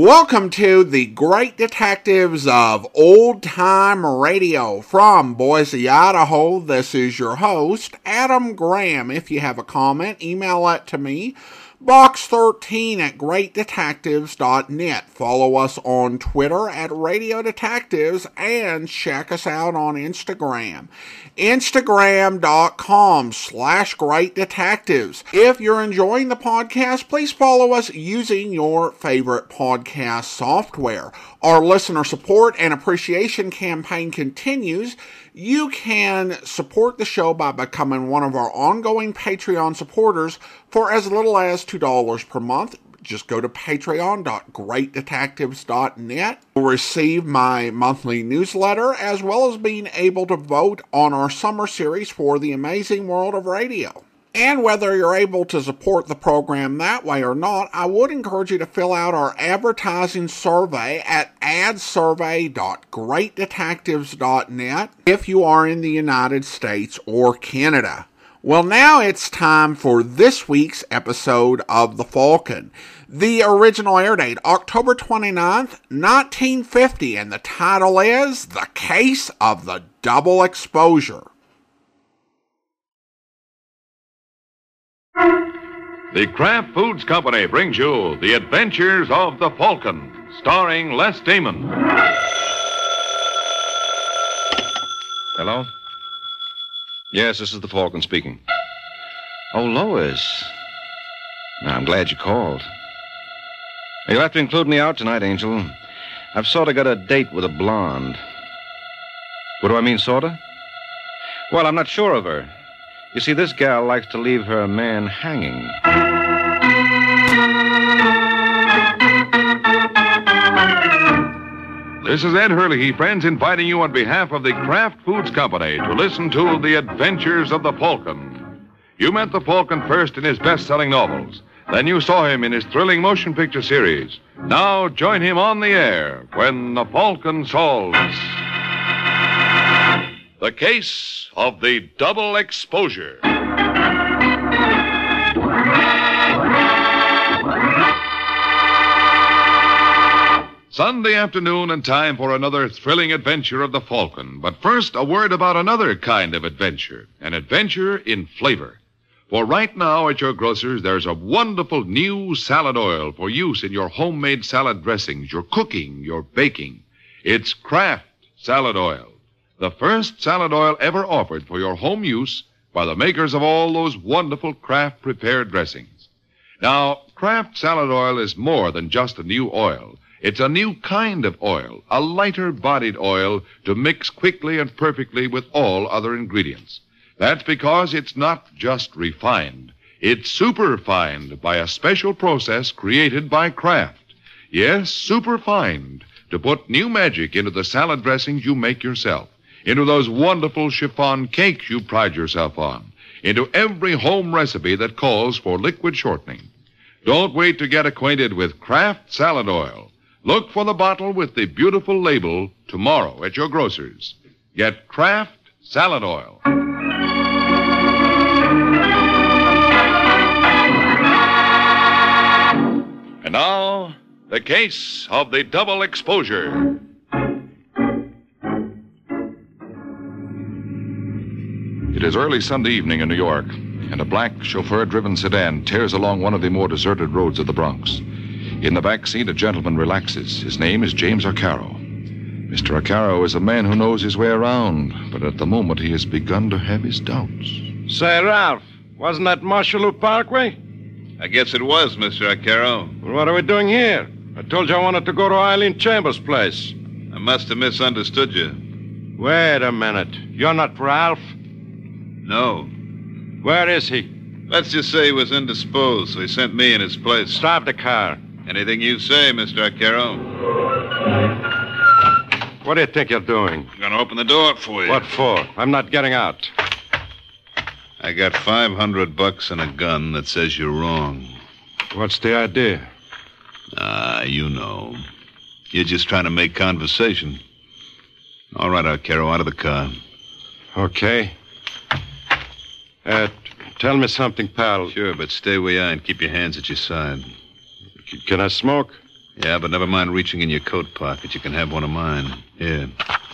Welcome to the Great Detectives of Old Time Radio. From Boise, Idaho, this is your host, Adam Graham. If you have a comment, email it to me, box13@greatdetectives.net. Follow us on Twitter at Radio Detectives and check us out on Instagram. Instagram.com/Great Detectives. If you're enjoying the podcast, please follow us using your favorite podcast software. Our listener support and appreciation campaign continues. You can support the show by becoming one of our ongoing Patreon supporters for as little as $2 per month. Just go to patreon.greatdetectives.net. You'll receive my monthly newsletter, as well as being able to vote on our summer series for The Amazing World of Radio. And whether you're able to support the program that way or not, I would encourage you to fill out our advertising survey at adsurvey.greatdetectives.net if you are in the United States or Canada. Well, now it's time for this week's episode of The Falcon. The original air date, October 29th, 1950, and the title is The Case of the Double Exposure. The Kraft Foods Company brings you The Adventures of the Falcon, starring Les Damon. Hello? Yes, this is the Falcon speaking. Oh, Lois. Now, I'm glad you called. You'll have to include me out tonight, Angel. I've sort of got a date with a blonde. What do I mean, sort of? Well, I'm not sure of her. You see, this gal likes to leave her man hanging. This is Ed Hurley, friends, inviting you on behalf of the Kraft Foods Company to listen to The Adventures of the Falcon. You met the Falcon first in his best-selling novels. Then you saw him in his thrilling motion picture series. Now join him on the air when the Falcon solves The Case of the Double Exposure. Sunday afternoon and time for another thrilling adventure of the Falcon. But first, a word about another kind of adventure. An adventure in flavor. For right now at your grocer's, there's a wonderful new salad oil for use in your homemade salad dressings, your cooking, your baking. It's Kraft Salad Oil. The first salad oil ever offered for your home use by the makers of all those wonderful Kraft prepared dressings. Now, Kraft Salad Oil is more than just a new oil. It's a new kind of oil, a lighter-bodied oil to mix quickly and perfectly with all other ingredients. That's because it's not just refined. It's superfined by a special process created by Kraft. Yes, superfined, to put new magic into the salad dressings you make yourself, into those wonderful chiffon cakes you pride yourself on, into every home recipe that calls for liquid shortening. Don't wait to get acquainted with Kraft Salad Oil. Look for the bottle with the beautiful label tomorrow at your grocer's. Get Kraft Salad Oil. And now, the case of the double exposure. It is early Sunday evening in New York, and a black chauffeur-driven sedan tears along one of the more deserted roads of the Bronx. In the back seat, a gentleman relaxes. His name is James Arcaro. Mr. Arcaro is a man who knows his way around, but at the moment he has begun to have his doubts. Say, Ralph, wasn't that Marshallou Parkway? I guess it was, Mr. Arcaro. Well, what are we doing here? I told you I wanted to go to Eileen Chambers' place. I must have misunderstood you. Wait a minute. You're not Ralph? No. Where is he? Let's just say he was indisposed, so he sent me in his place. Stop the car. Anything you say, Mr. Arcaro. What do you think you're doing? I'm going to open the door for you. What for? I'm not getting out. I got $500 and a gun that says you're wrong. What's the idea? You know. You're just trying to make conversation. All right, Arcaro, out of the car. Okay. Tell me something, pal. Sure, but stay where you are and keep your hands at your side. Can I smoke? Yeah, but never mind reaching in your coat pocket. You can have one of mine. Here.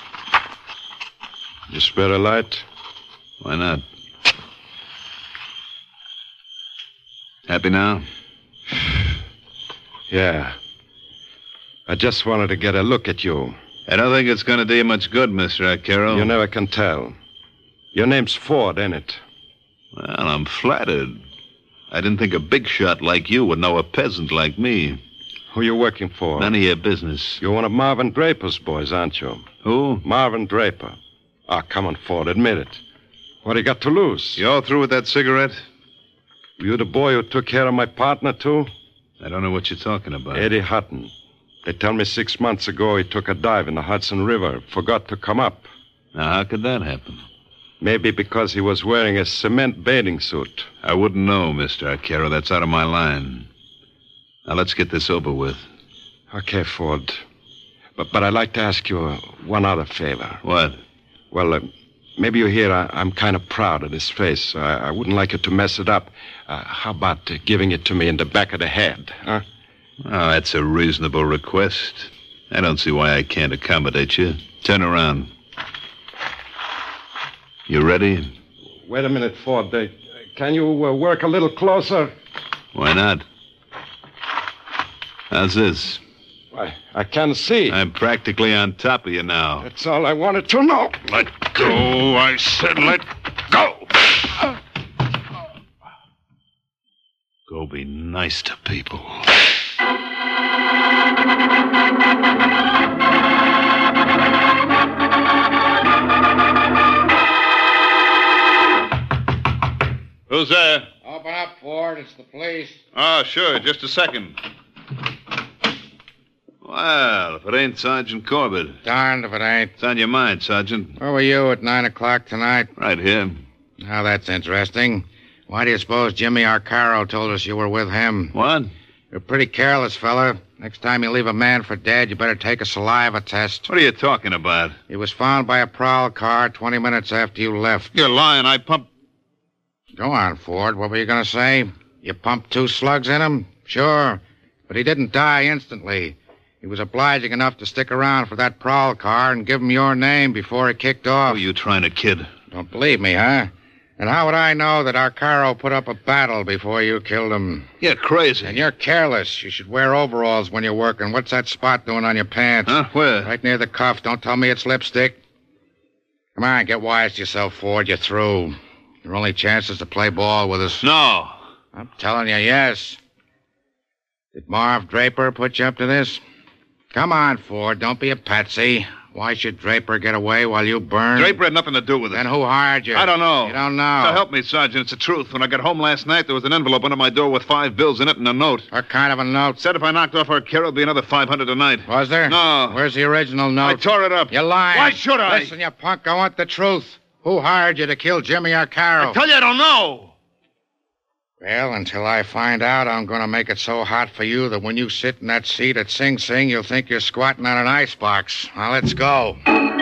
You spare a light? Why not? Happy now? Yeah. I just wanted to get a look at you. I don't think it's going to do you much good, Mr. Arcaro. You never can tell. Your name's Ford, ain't it? Well, I'm flattered. I didn't think a big shot like you would know a peasant like me. Who you working for? None of your business. You're one of Marvin Draper's boys, aren't you? Who? Marvin Draper. Ah, come on, Ford, admit it. What do you got to lose? You all through with that cigarette? Were you the boy who took care of my partner, too? I don't know what you're talking about. Eddie Hutton. They tell me 6 months ago he took a dive in the Hudson River, forgot to come up. Now, how could that happen? Maybe because he was wearing a cement bathing suit. I wouldn't know, Mr. Arcaro. That's out of my line. Now, let's get this over with. Okay, Ford. But I'd like to ask you one other favor. What? Well, maybe you hear I'm kind of proud of this face. I wouldn't like you to mess it up. How about giving it to me in the back of the head, huh? Oh, that's a reasonable request. I don't see why I can't accommodate you. Turn around. You ready? Wait a minute, Ford. Can you work a little closer? Why not? How's this? I can't see. I'm practically on top of you now. That's all I wanted to know. Let go. I said let go. Go be nice to people. Who's there? Open up, Ford. It's the police. Oh, sure. Just a second. Well, if it ain't Sergeant Corbett. Darned if it ain't. It's on your mind, Sergeant. Where were you at 9 o'clock tonight? Right here. Now, that's interesting. Why do you suppose Jimmy Arcaro told us you were with him? What? You're pretty careless, fella. Next time you leave a man for dead, you better take a saliva test. What are you talking about? He was found by a prowl car 20 minutes after you left. You're lying. I pumped... Go on, Ford. What were you going to say? You pumped 2 slugs in him? Sure. But he didn't die instantly. He was obliging enough to stick around for that prowl car and give him your name before he kicked off. Who are you trying to kid? Don't believe me, huh? And how would I know that Arcaro put up a battle before you killed him? You're crazy. And you're careless. You should wear overalls when you're working. What's that spot doing on your pants? Huh? Where? Right near the cuff. Don't tell me it's lipstick. Come on, get wise to yourself, Ford. You're through. Your only chance is to play ball with us. No. I'm telling you, yes. Did Marv Draper put you up to this? Come on, Ford. Don't be a patsy. Why should Draper get away while you burn? Draper had nothing to do with it. Then who hired you? I don't know. You don't know? So help me, Sergeant. It's the truth. When I got home last night, there was an envelope under my door with 5 bills in it and a note. What kind of a note? Said if I knocked off Arcaro, it'd be another 500 tonight. Was there? No. Where's the original note? I tore it up. You're lying. Why should I? Listen, you punk. I want the truth. Who hired you to kill Jimmy Arcaro? I tell you, I don't know. Well, until I find out, I'm going to make it so hot for you that when you sit in that seat at Sing Sing, you'll think you're squatting on an icebox. Now, let's go.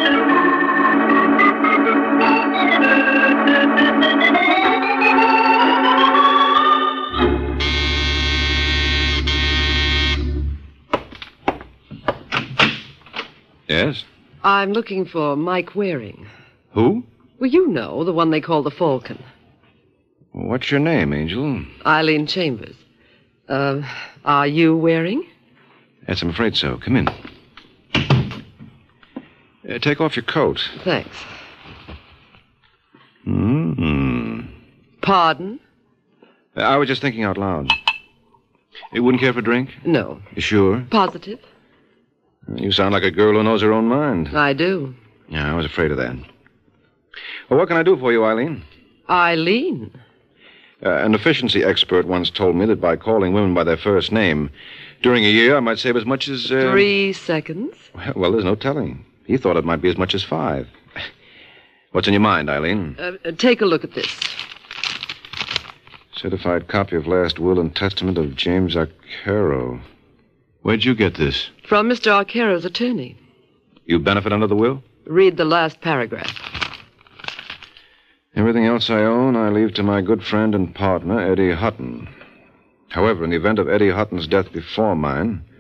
Yes? I'm looking for Mike Waring. Who? Well, you know, the one they call the Falcon. What's your name, Angel? Eileen Chambers. Are you Waring? Yes, I'm afraid so. Come in. Take off your coat. Thanks. Pardon? I was just thinking out loud. You wouldn't care for a drink? No. You sure? Positive? You sound like a girl who knows her own mind. I do. Yeah, I was afraid of that. Well, what can I do for you, Eileen? Eileen? An efficiency expert once told me that by calling women by their first name, during a year I might save as much as... 3 seconds? Well, there's no telling. He thought it might be as much as 5. What's in your mind, Eileen? Take a look at this. Certified copy of last will and testament of James Arcaro. Where'd you get this? From Mr. Arcaro's attorney. You benefit under the will? Read the last paragraph. Everything else I own, I leave to my good friend and partner, Eddie Hutton. However, in the event of Eddie Hutton's death before mine,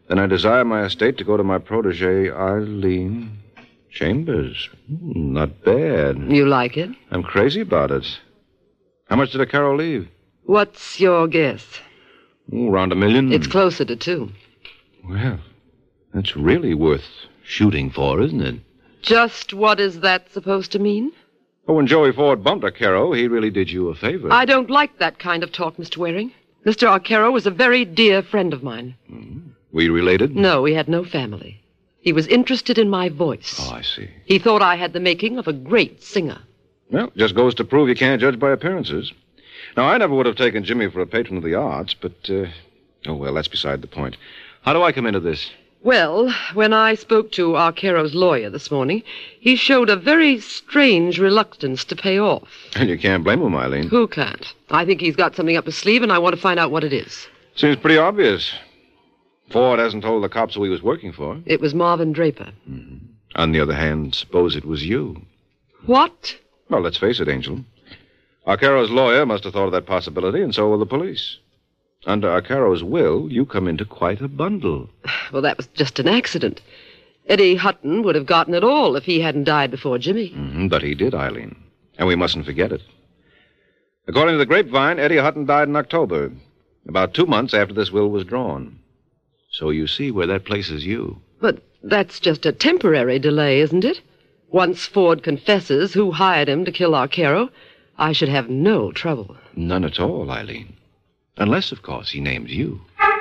Then I desire my estate to go to my protege, Eileen Chambers. Not bad. You like it? I'm crazy about it. How much did O'Carroll leave? What's your guess? Around $1 million. It's closer to 2. Well, that's really worth shooting for, isn't it? Just what is that supposed to mean? Oh, when Joey Ford bumped Arcaro, he really did you a favor. I don't like that kind of talk, Mr. Waring. Mr. Arcaro was a very dear friend of mine. Were you related? No, we had no family. He was interested in my voice. Oh, I see. He thought I had the making of a great singer. Well, just goes to prove you can't judge by appearances. Now, I never would have taken Jimmy for a patron of the arts, but, oh, well, that's beside the point. How do I come into this? Well, when I spoke to Arcaro's lawyer this morning, he showed a very strange reluctance to pay off. And you can't blame him, Eileen. Who can't? I think he's got something up his sleeve, and I want to find out what it is. Seems pretty obvious. Ford hasn't told the cops who he was working for. It was Marvin Draper. On the other hand, suppose it was you. What? Well, let's face it, Angel. Arcaro's lawyer must have thought of that possibility, and so will the police. Under Arcaro's will, you come into quite a bundle. Well, that was just an accident. Eddie Hutton would have gotten it all if he hadn't died before Jimmy. But he did, Eileen. And we mustn't forget it. According to the grapevine, Eddie Hutton died in October, about 2 months after this will was drawn. So you see where that places you. But that's just a temporary delay, isn't it? Once Ford confesses who hired him to kill Arcaro, I should have no trouble. None at all, Eileen. Unless, of course, he names you.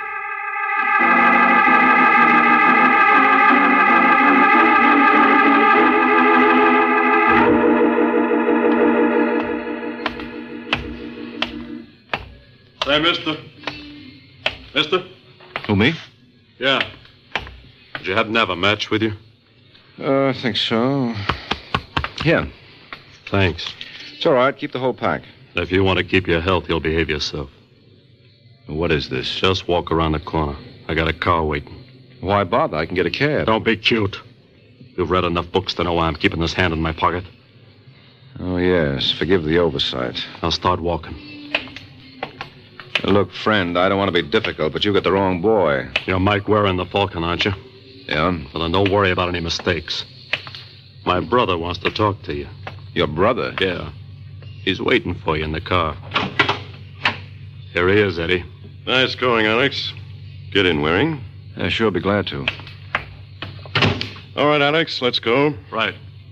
Say, mister. Mister? Who, me? Yeah. Did you happen to have a match with you? I think so. Here. Thanks. It's all right. Keep the whole pack. If you want to keep your health, you'll behave yourself. What is this? Just walk around the corner. I got a car waiting. Why bother? I can get a cab. Don't be cute. You've read enough books to know why I'm keeping this hand in my pocket. Oh, yes. Forgive the oversight. I'll start walking. Look, friend, I don't want to be difficult, but you got the wrong boy. You're Mike Waring, the Falcon, aren't you? Yeah? Well, then don't worry about any mistakes. My brother wants to talk to you. Your brother? Yeah. He's waiting for you in the car. Here he is, Eddie. Nice going, Alex. Get in, Waring. Sure, be glad to. All right, Alex, let's go. Right.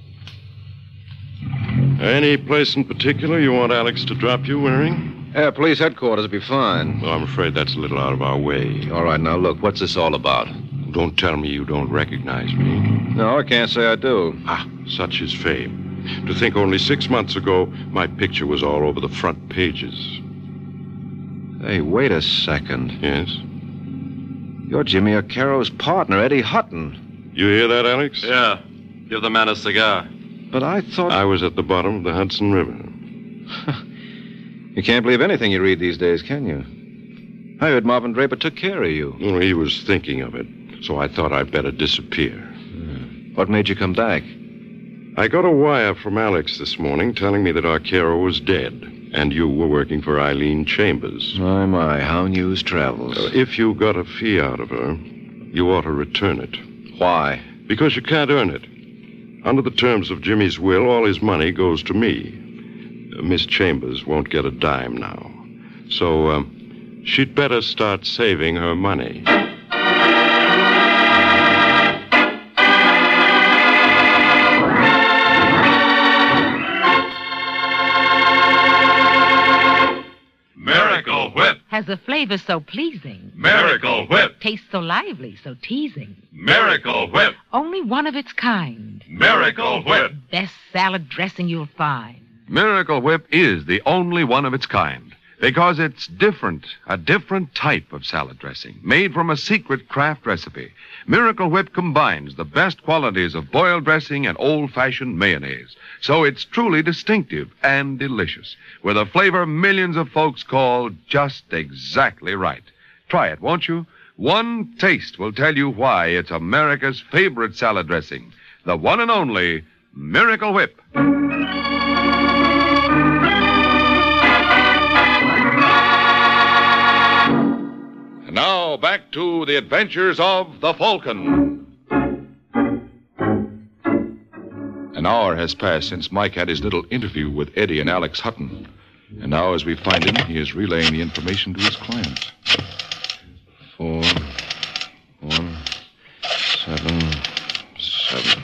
Any place in particular you want Alex to drop you, Waring? Police headquarters will be fine. Well, I'm afraid that's a little out of our way. All right, now, look, what's this all about? Don't tell me you don't recognize me. No, I can't say I do. Ah, such is fame. To think only 6 months ago, my picture was all over the front pages. Hey, wait a second. Yes? You're Jimmy Arcaro's partner, Eddie Hutton. You hear that, Alex? Yeah. Give the man a cigar. But I thought... I was at the bottom of the Hudson River. You can't believe anything you read these days, can you? I heard Marvin Draper took care of you. Well, he was thinking of it, so I thought I'd better disappear. What made you come back? I got a wire from Alex this morning telling me that Arcaro was dead, and you were working for Eileen Chambers. My, how news travels. If you got a fee out of her, you ought to return it. Why? Because you can't earn it. Under the terms of Jimmy's will, all his money goes to me. Miss Chambers won't get a dime now. So, she'd better start saving her money. Miracle Whip! Has a flavor so pleasing. Miracle Whip! Tastes so lively, so teasing. Miracle Whip! Only one of its kind. Miracle Whip! Best salad dressing you'll find. Miracle Whip is the only one of its kind because it's different, a different type of salad dressing made from a secret craft recipe. Miracle Whip combines the best qualities of boiled dressing and old-fashioned mayonnaise, so it's truly distinctive and delicious, with a flavor millions of folks call just exactly right. Try it, won't you? One taste will tell you why it's America's favorite salad dressing, the one and only Miracle Whip. Now, now, back to the adventures of the Falcon. An hour has passed since Mike had his little interview with Eddie and Alex Hutton. And now, as we find him, he is relaying the information to his clients. 4, 1, 7, 7.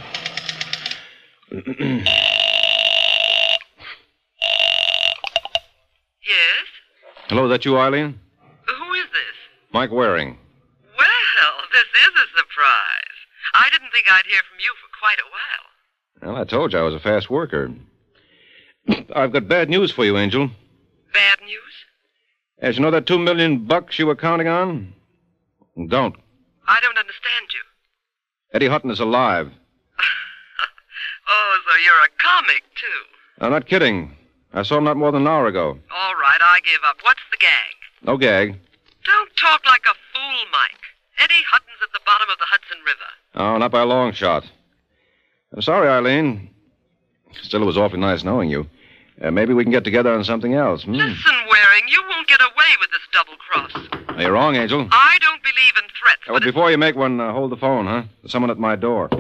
Yes? Hello, that you, Eileen? Who is this? Mike Waring. Well, this is a surprise. I didn't think I'd hear from you for quite a while. Well, I told you I was a fast worker. I've got bad news for you, Angel. Bad news? As you know that $2 million you were counting on? Don't. I don't understand you. Eddie Hutton is alive. Oh, so you're a comic, too. I'm not kidding. I saw him not more than an hour ago. All right, I give up. What's the gag? No gag. Don't talk like a fool, Mike. Eddie Hutton's at the bottom of the Hudson River. Oh, not by a long shot. I'm sorry, Eileen. Still, it was awfully nice knowing you. Maybe we can get together on something else. Listen, Waring, you won't get away with this double cross. Are you wrong, Angel? I don't believe in threats. Well, before you make one, hold the phone, huh? There's someone at my door.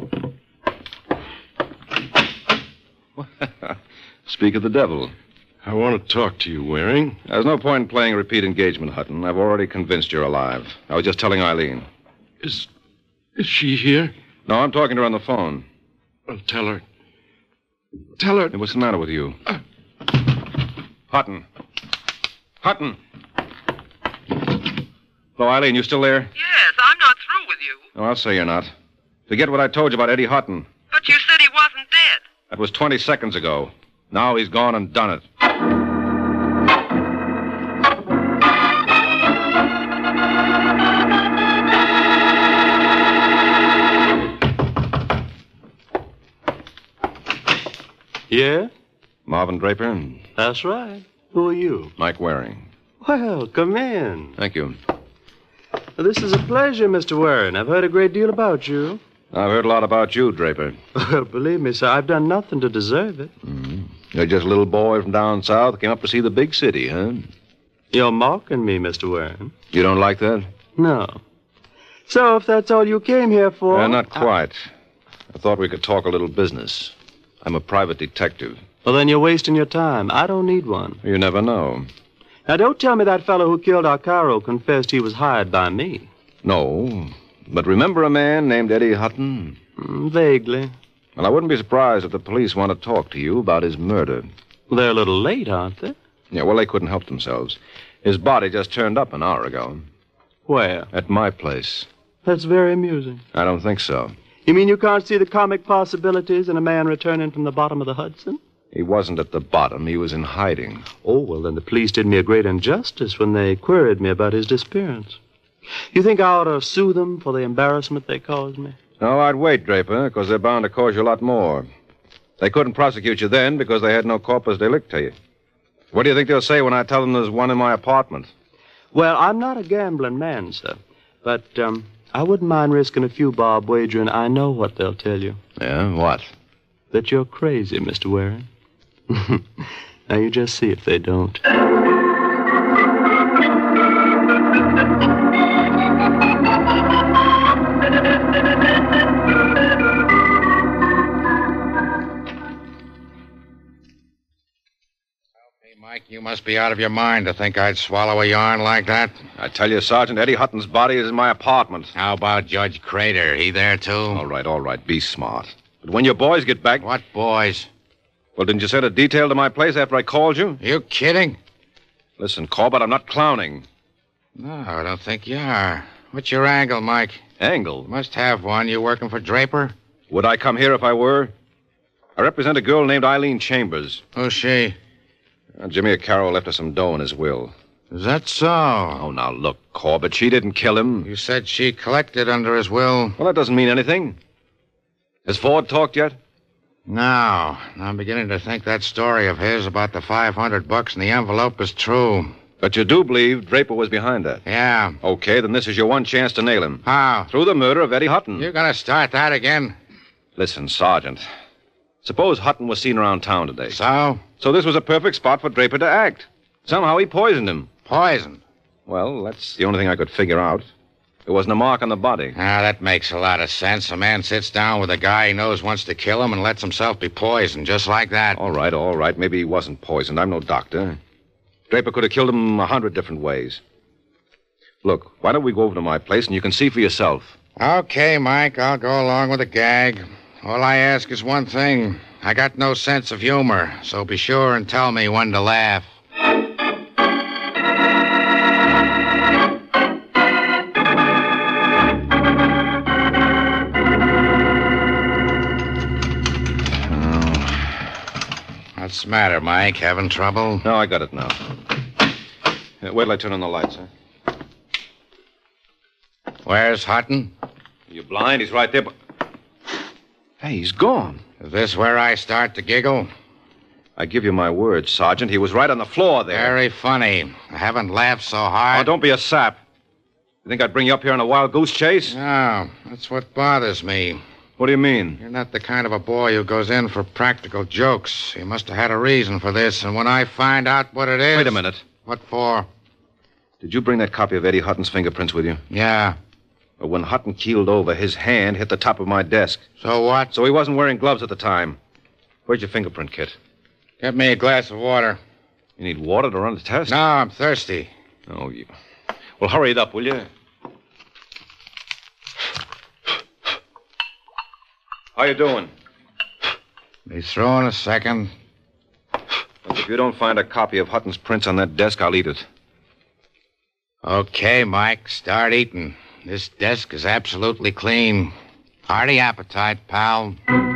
Speak of the devil. I want to talk to you, Waring. There's no point in playing repeat engagement, Hutton. I've already convinced you're alive. I was just telling Eileen. Is she here? No, I'm talking to her on the phone. Well, tell her. Tell her. Hey, what's the matter with you? Hutton. Hutton. Hello, Eileen, you still there? Yes, I'm not through with you. No, I'll say you're not. Forget what I told you about Eddie Hutton. But you said he wasn't dead. That was 20 seconds ago. Now he's gone and done it. Yeah? Marvin Draper. That's right. Who are you? Mike Waring. Well, come in. Thank you. This is a pleasure, Mr. Waring. I've heard a great deal about you. I've heard a lot about you, Draper. Well, believe me, sir, I've done nothing to deserve it. Mm-hmm. You're just a little boy from down south who came up to see the big city, huh? You're mocking me, Mr. Waring. You don't like that? No. So, if that's all you came here for... Not quite. I thought we could talk a little business. I'm a private detective. Well, then you're wasting your time. I don't need one. You never know. Now, don't tell me that fellow who killed Arcaro confessed he was hired by me. No. But remember a man named Eddie Hutton? Vaguely. Well, I wouldn't be surprised if the police want to talk to you about his murder. Well, they're a little late, aren't they? Yeah, well, they couldn't help themselves. His body just turned up an hour ago. Where? At my place. That's very amusing. I don't think so. You mean you can't see the comic possibilities in a man returning from the bottom of the Hudson? He wasn't at the bottom. He was in hiding. Oh, well, then the police did me a great injustice when they queried me about his disappearance. You think I ought to sue them for the embarrassment they caused me? No, I'd wait, Draper, because they're bound to cause you a lot more. They couldn't prosecute you then because they had no corpus delicti. What do you think they'll say when I tell them there's one in my apartment? Well, I'm not a gambling man, sir. But, I wouldn't mind risking a few bob wagering. I know what they'll tell you. Yeah, what? That you're crazy, Mr. Waring. Now, you just see if they don't. Mike, you must be out of your mind to think I'd swallow a yarn like that. I tell you, Sergeant, Eddie Hutton's body is in my apartment. How about Judge Crater? He there, too? All right. Be smart. But when your boys get back... What boys? Well, didn't you send a detail to my place after I called you? You kidding? Listen, Corbett, I'm not clowning. No, I don't think you are. What's your angle, Mike? Angle? Must have one. You working for Draper? Would I come here if I were? I represent a girl named Eileen Chambers. Who's she? Jimmy Arcaro left her some dough in his will. Is that so? Oh, now look, Corbett, she didn't kill him. You said she collected under his will. Well, that doesn't mean anything. Has Ford talked yet? No. I'm beginning to think that story of his about the $500 in the envelope is true. But you do believe Draper was behind that? Yeah. Okay, then this is your one chance to nail him. How? Through the murder of Eddie Hutton. You're going to start that again? Listen, Sergeant. Suppose Hutton was seen around town today. So? So this was a perfect spot for Draper to act. Somehow he poisoned him. Poison? Well, that's the only thing I could figure out. There wasn't a mark on the body. Ah, that makes a lot of sense. A man sits down with a guy he knows wants to kill him and lets himself be poisoned, just like that. All right. Maybe he wasn't poisoned. I'm no doctor. Draper could have killed him 100 different ways. Look, why don't we go over to my place and you can see for yourself? Okay, Mike, I'll go along with the gag. All I ask is one thing. I got no sense of humor, so be sure and tell me when to laugh. What's the matter, Mike? Having trouble? No, I got it now. Wait till I turn on the lights, huh? Where's Hutton? You blind? He's right there, but... Hey, he's gone. Is this where I start to giggle? I give you my word, Sergeant. He was right on the floor there. Very funny. I haven't laughed so hard. Oh, don't be a sap. You think I'd bring you up here on a wild goose chase? No, that's what bothers me. What do you mean? You're not the kind of a boy who goes in for practical jokes. You must have had a reason for this, and when I find out what it is... Wait a minute. What for? Did you bring that copy of Eddie Hutton's fingerprints with you? Yeah. But when Hutton keeled over, his hand hit the top of my desk. So what? So he wasn't wearing gloves at the time. Where's your fingerprint kit? Get me a glass of water. You need water to run the test? No, I'm thirsty. Oh, you... Well, hurry it up, will you? How you doing? Be through in a second. Look, if you don't find a copy of Hutton's prints on that desk, I'll eat it. Okay, Mike, start eating. This desk is absolutely clean. Hearty appetite, pal.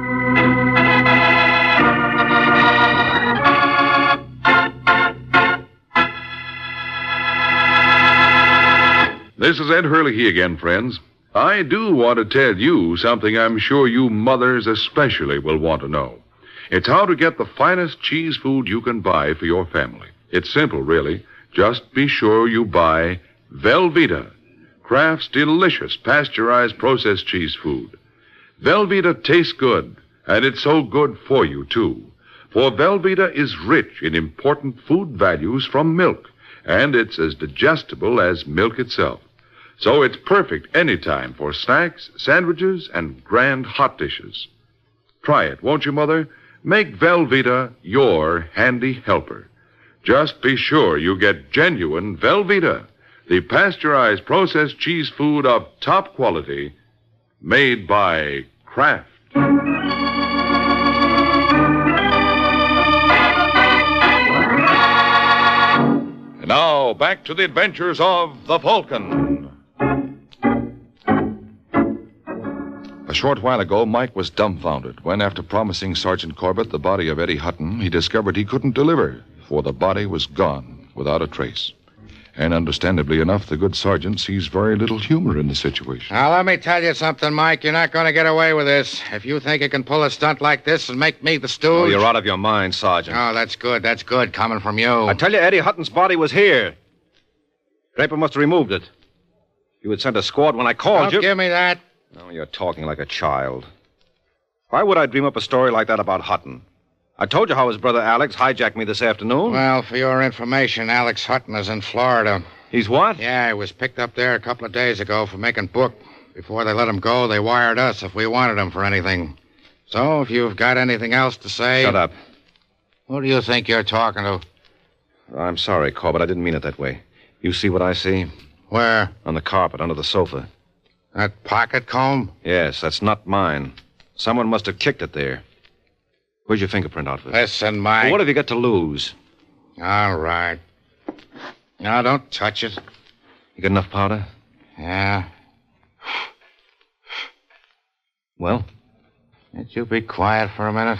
This is Ed Hurley again, friends. I do want to tell you something I'm sure you mothers especially will want to know. It's how to get the finest cheese food you can buy for your family. It's simple, really. Just be sure you buy Velveeta, Kraft's delicious pasteurized processed cheese food. Velveeta tastes good, and it's so good for you, too. For Velveeta is rich in important food values from milk, and it's as digestible as milk itself. So it's perfect anytime for snacks, sandwiches, and grand hot dishes. Try it, won't you, Mother? Make Velveeta your handy helper. Just be sure you get genuine Velveeta, the pasteurized processed cheese food of top quality, made by Kraft. And now, back to the adventures of the Falcon. A short while ago, Mike was dumbfounded when, after promising Sergeant Corbett the body of Eddie Hutton, he discovered he couldn't deliver, for the body was gone without a trace. And understandably enough, the good sergeant sees very little humor in the situation. Now, let me tell you something, Mike. You're not going to get away with this. If you think you can pull a stunt like this and make me the stooge... Oh, you're out of your mind, Sergeant. Oh, that's good. That's good, coming from you. I tell you, Eddie Hutton's body was here. Draper must have removed it. You had sent a squad when I called you. Don't give me that. No, you're talking like a child. Why would I dream up a story like that about Hutton? I told you how his brother Alex hijacked me this afternoon. Well, for your information, Alex Hutton is in Florida. He's what? Yeah, he was picked up there a couple of days ago for making book. Before they let him go, they wired us if we wanted him for anything. So, if you've got anything else to say... Shut up. Who do you think you're talking to? I'm sorry, Corbett. I didn't mean it that way. You see what I see? Where? On the carpet, under the sofa. That pocket comb? Yes, that's not mine. Someone must have kicked it there. Where's your fingerprint outfit? Listen, Mike. Well, what have you got to lose? All right. Now, don't touch it. You got enough powder? Yeah. Well? Can't you be quiet for a minute?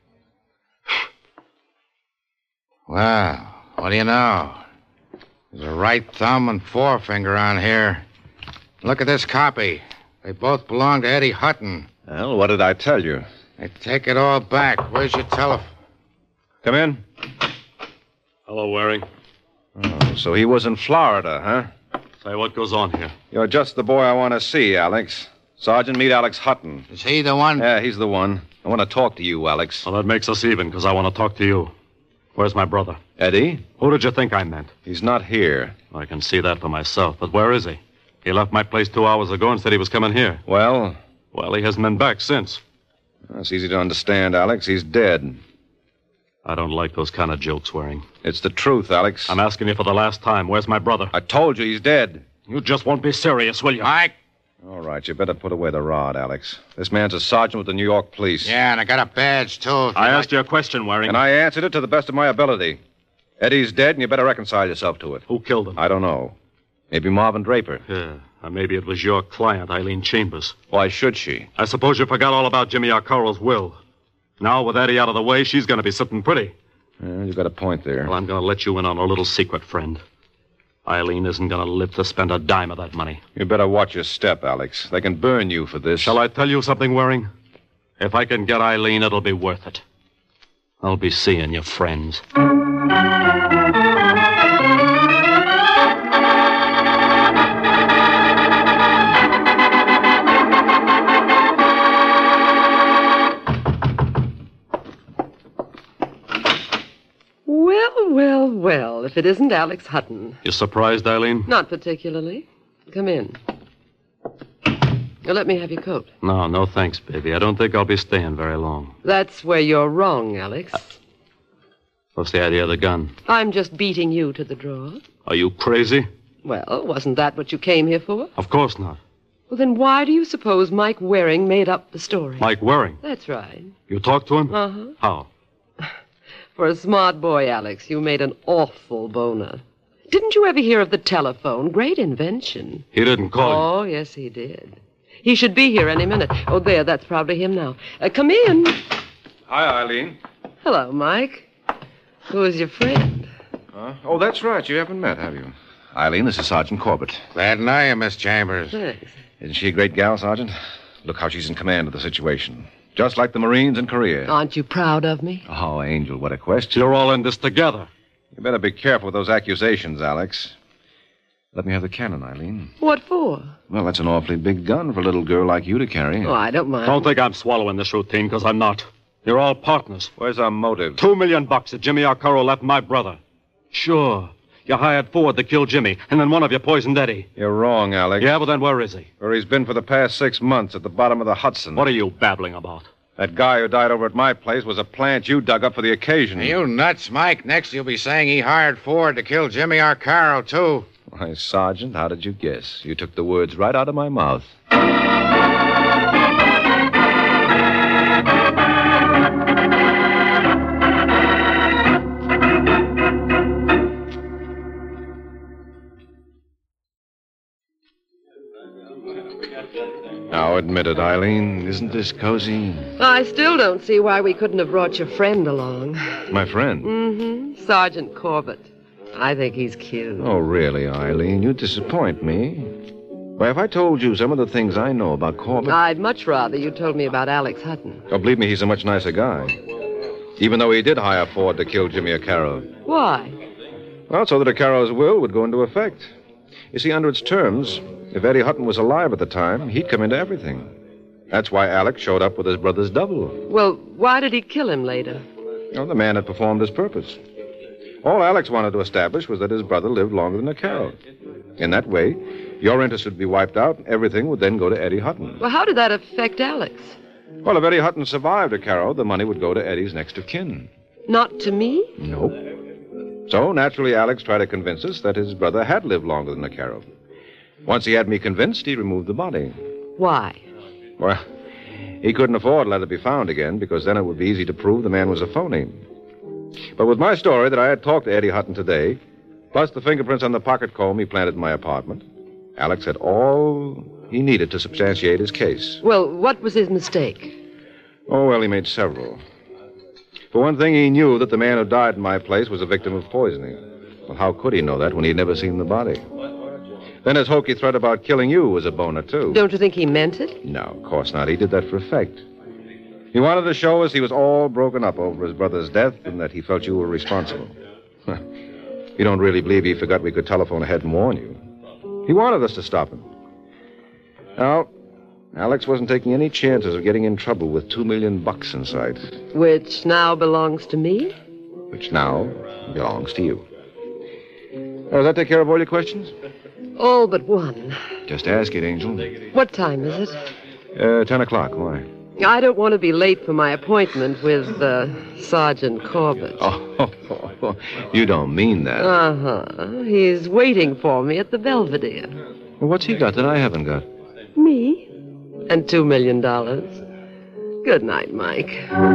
Well, what do you know? There's a right thumb and forefinger on here. Look at this copy. They both belong to Eddie Hutton. Well, what did I tell you? I take it all back. Where's your telephone? Come in. Hello, Waring. Oh, so he was in Florida, huh? Say, what goes on here? You're just the boy I want to see, Alex. Sergeant, meet Alex Hutton. Is he the one? Yeah, he's the one. I want to talk to you, Alex. Well, that makes us even, because I want to talk to you. Where's my brother? Eddie? Who did you think I meant? He's not here. I can see that for myself, but where is he? He left my place 2 hours ago and said he was coming here. Well? Well, he hasn't been back since. That's easy to understand, Alex. He's dead. I don't like those kind of jokes, Waring. It's the truth, Alex. I'm asking you for the last time. Where's my brother? I told you he's dead. You just won't be serious, will you? Mike? All right, you better put away the rod, Alex. This man's a sergeant with the New York police. Yeah, and I got a badge, too. I asked you a question, Waring. And I answered it to the best of my ability. Eddie's dead, and you better reconcile yourself to it. Who killed him? I don't know. Maybe Marvin Draper. Yeah, or maybe it was your client, Eileen Chambers. Why should she? I suppose you forgot all about Jimmy Arcaro's will. Now, with Eddie out of the way, she's going to be sitting pretty. Yeah, you've got a point there. Well, I'm going to let you in on a little secret, friend. Eileen isn't going to live to spend a dime of that money. You better watch your step, Alex. They can burn you for this. Shall I tell you something, Waring? If I can get Eileen, it'll be worth it. I'll be seeing your friends. Well, if it isn't Alex Hutton. You surprised, Eileen? Not particularly. Come in. Now, let me have your coat. No, thanks, baby. I don't think I'll be staying very long. That's where you're wrong, Alex. What's the idea of the gun? I'm just beating you to the draw. Are you crazy? Well, wasn't that what you came here for? Of course not. Well, then why do you suppose Mike Waring made up the story? Mike Waring? That's right. You talked to him? Uh-huh. How? For a smart boy, Alex, you made an awful boner. Didn't you ever hear of the telephone? Great invention. He didn't call you. Oh, yes, he did. He should be here any minute. Oh, there, that's probably him now. Come in. Hi, Eileen. Hello, Mike. Who is your friend? Oh, that's right. You haven't met, have you? Eileen, this is Sergeant Corbett. Glad to know you, Miss Chambers. Thanks. Isn't she a great gal, Sergeant? Look how she's in command of the situation. Just like the Marines in Korea. Aren't you proud of me? Oh, Angel, what a question. You're all in this together. You better be careful with those accusations, Alex. Let me have the cannon, Eileen. What for? Well, that's an awfully big gun for a little girl like you to carry. Oh, I don't mind. Don't think I'm swallowing this routine, because I'm not. You're all partners. Where's our motive? $2 million that Jimmy Arcaro left my brother. Sure. You hired Ford to kill Jimmy, and then one of you poisoned Eddie. You're wrong, Alex. Yeah, well, then where is he? Where he's been for the past 6 months, at the bottom of the Hudson. What are you babbling about? That guy who died over at my place was a plant you dug up for the occasion. Are you nuts, Mike? Next you'll be saying he hired Ford to kill Jimmy Arcaro, too. Why, Sergeant, how did you guess? You took the words right out of my mouth. Now, admit it, Eileen. Isn't this cozy? I still don't see why we couldn't have brought your friend along. My friend? Mm-hmm. Sergeant Corbett. I think he's cute. Oh, really, Eileen? You disappoint me. Why, if I told you some of the things I know about Corbett... I'd much rather you told me about Alex Hutton. Oh, believe me, he's a much nicer guy. Even though he did hire Ford to kill Jimmy Arcaro. Why? Well, so that Arcaro's will would go into effect. You see, under its terms, if Eddie Hutton was alive at the time, he'd come into everything. That's why Alex showed up with his brother's double. Well, why did he kill him later? Well, the man had performed his purpose. All Alex wanted to establish was that his brother lived longer than Arcaro. In that way, your interest would be wiped out, and everything would then go to Eddie Hutton. Well, how did that affect Alex? Well, if Eddie Hutton survived Arcaro, the money would go to Eddie's next of kin. Not to me? Nope. So, naturally, Alex tried to convince us that his brother had lived longer than Arcaro. Once he had me convinced, he removed the body. Why? Well, he couldn't afford to let it be found again, because then it would be easy to prove the man was a phony. But with my story that I had talked to Eddie Hutton today, plus the fingerprints on the pocket comb he planted in my apartment, Alex had all he needed to substantiate his case. Well, what was his mistake? Oh, well, he made several. For one thing, he knew that the man who died in my place was a victim of poisoning. Well, how could he know that when he'd never seen the body? Then his hokey threat about killing you was a boner, too. Don't you think he meant it? No, of course not. He did that for effect. He wanted to show us he was all broken up over his brother's death and that he felt you were responsible. You don't really believe he forgot we could telephone ahead and warn you. He wanted us to stop him. Now, Alex wasn't taking any chances of getting in trouble with $2 million in sight. Which now belongs to me? Which now belongs to you. Now, does that take care of all your questions? All but one. Just ask it, Angel. What time is it? 10 o'clock. Why? I don't want to be late for my appointment with Sergeant Corbett. Oh, you don't mean that. Uh-huh. He's waiting for me at the Belvedere. Well, what's he got that I haven't got? Me? And $2 million. Good night, Mike.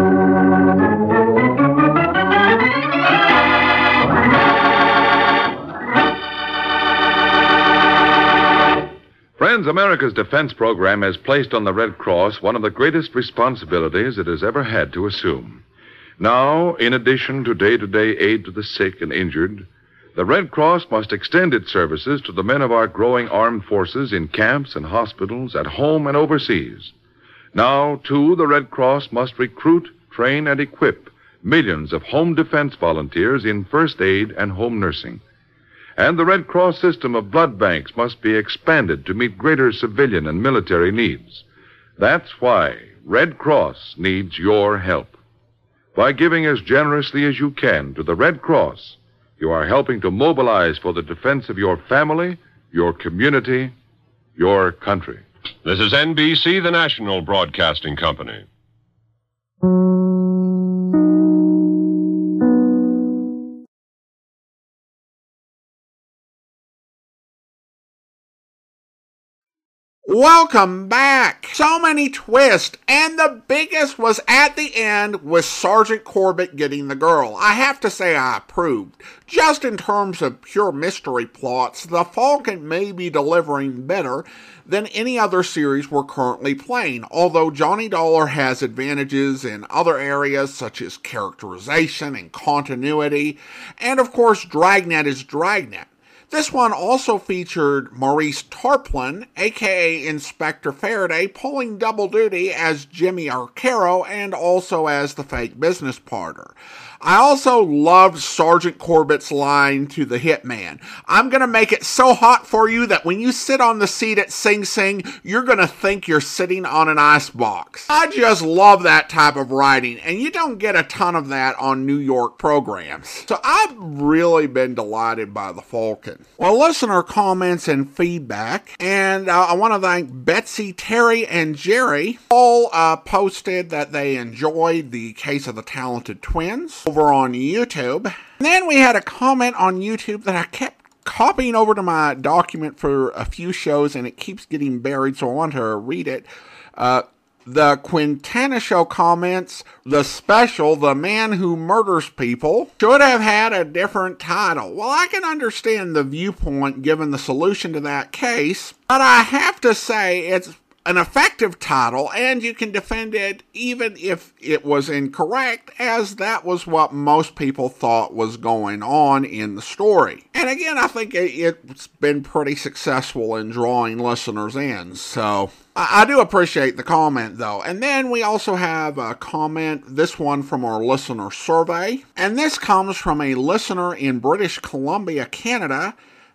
Friends, America's defense program has placed on the Red Cross one of the greatest responsibilities it has ever had to assume. Now, in addition to day-to-day aid to the sick and injured, the Red Cross must extend its services to the men of our growing armed forces in camps and hospitals, at home and overseas. Now, too, the Red Cross must recruit, train, and equip millions of home defense volunteers in first aid and home nursing. And the Red Cross system of blood banks must be expanded to meet greater civilian and military needs. That's why Red Cross needs your help. By giving as generously as you can to the Red Cross, you are helping to mobilize for the defense of your family, your community, your country. This is NBC, the national broadcasting company. Welcome back. So many twists, and the biggest was at the end with Sergeant Corbett getting the girl. I have to say I approved. Just in terms of pure mystery plots, The Falcon may be delivering better than any other series we're currently playing, although Johnny Dollar has advantages in other areas such as characterization and continuity, and of course Dragnet is Dragnet. This one also featured Maurice Tarplin, a.k.a. Inspector Faraday, pulling double duty as Jimmy Arcaro and also as the fake business partner. I also loved Sergeant Corbett's line to the hitman. I'm going to make it so hot for you that when you sit on the seat at Sing Sing, you're going to think you're sitting on an icebox. I just love that type of writing, and you don't get a ton of that on New York programs. So I've really been delighted by The Falcon. Well, listener comments and feedback, and I want to thank Betsy, Terry, and Jerry. All posted that they enjoyed the Case of the Talented Twins over on YouTube. And then we had a comment on YouTube that I kept copying over to my document for a few shows, and it keeps getting buried, so I want to read it. The Quintana Show comments, the special, The Man Who Murders People, should have had a different title. Well, I can understand the viewpoint given the solution to that case, but I have to say it's an effective title, and you can defend it even if it was incorrect, as that was what most people thought was going on in the story. And again, I think it's been pretty successful in drawing listeners in, so I do appreciate the comment, though. And then we also have a comment, this one from our listener survey, and this comes from a listener in British Columbia, Canada,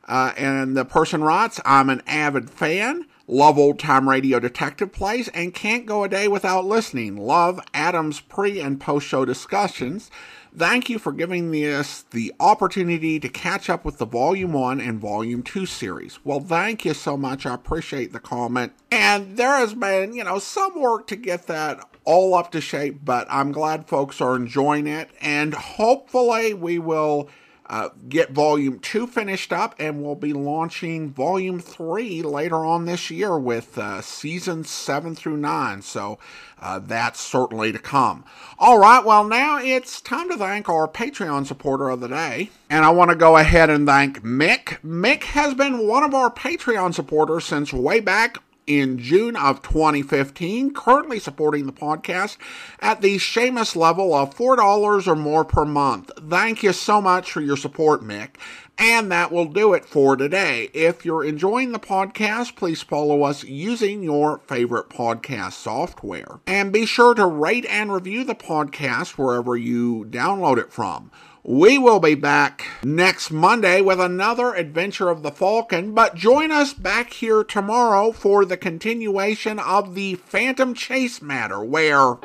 and the person writes, I'm an avid fan. Love old-time radio detective plays and can't go a day without listening. Love Adam's pre- and post-show discussions. Thank you for giving us the opportunity to catch up with the Volume 1 and Volume 2 series. Well, thank you so much. I appreciate the comment. And there has been, some work to get that all up to shape, but I'm glad folks are enjoying it. And hopefully we will get Volume 2 finished up, and we'll be launching Volume 3 later on this year with Seasons 7 through 9, so that's certainly to come. All right, well, now it's time to thank our Patreon supporter of the day, and I want to go ahead and thank Mick. Mick has been one of our Patreon supporters since way back in June of 2015, currently supporting the podcast at the Seamus level of $4 or more per month. Thank you so much for your support, Mick. And that will do it for today. If you're enjoying the podcast, please follow us using your favorite podcast software. And be sure to rate and review the podcast wherever you download it from. We will be back next Monday with another adventure of the Falcon, but join us back here tomorrow for the continuation of the Phantom Chase matter, where...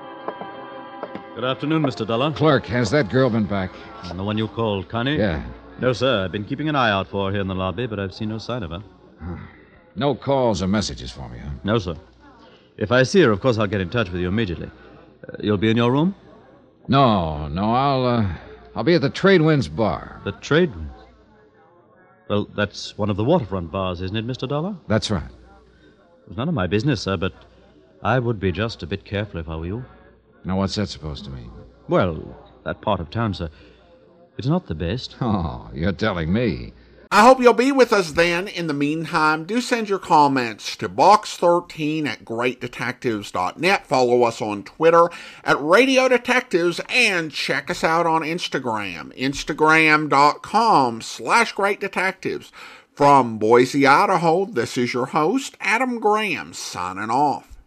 Good afternoon, Mr. Dollar. Clerk, has that girl been back? And the one you called, Connie? Yeah. No, sir. I've been keeping an eye out for her here in the lobby, but I've seen no sign of her. No calls or messages for me, huh? No, sir. If I see her, of course, I'll get in touch with you immediately. You'll be in your room? No, I'll be at the Tradewinds bar. The Tradewinds? Well, that's one of the waterfront bars, isn't it, Mr. Dollar? That's right. It's none of my business, sir, but I would be just a bit careful if I were you. Now, what's that supposed to mean? Well, that part of town, sir, it's not the best. Oh, you're telling me. I hope you'll be with us then. In the meantime, do send your comments to box13@greatdetectives.net. Follow us on Twitter at Radio Detectives and check us out on Instagram, instagram.com/greatdetectives. From Boise, Idaho, this is your host, Adam Graham, signing off.